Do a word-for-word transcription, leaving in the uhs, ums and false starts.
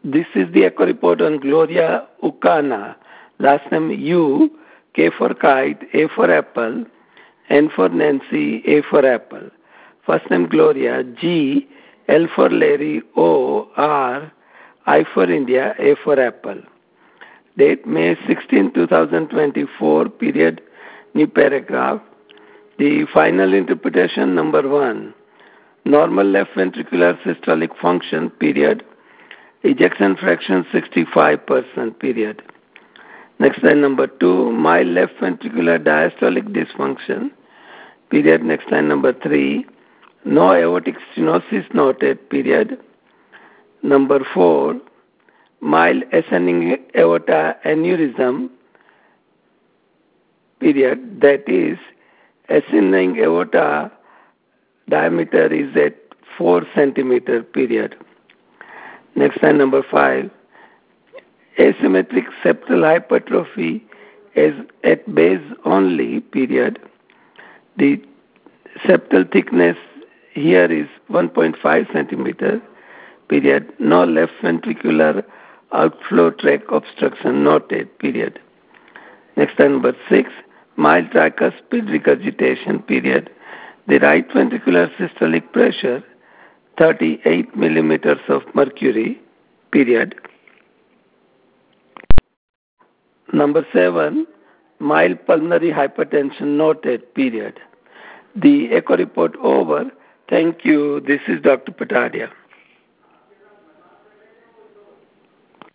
This is the echo report on Gloria Ukana. Last name U, K for kite, A for apple, N for Nancy, A for apple. First name Gloria, G, L for Larry, O, R, I for India, A for apple. Date May sixteenth, twenty twenty-four, period, new paragraph. The final interpretation number one. Normal left ventricular systolic function, period. Ejection fraction sixty-five percent, period. Next line number two, mild left ventricular diastolic dysfunction, period. Next line number three, no aortic stenosis noted, period. Number four, mild ascending aorta aneurysm, period. That is, ascending aorta diameter is at four centimeter, period. Next line number five, asymmetric septal hypertrophy is at base only, period. The septal thickness here is one point five centimeter, period. No left ventricular outflow tract obstruction noted, period. Next line number six, mild tricuspid regurgitation, period. The right ventricular systolic pressure thirty-eight millimeters of mercury, period. Number seven, mild pulmonary hypertension noted, period. The echo report over. Thank you. This is Doctor Patadia.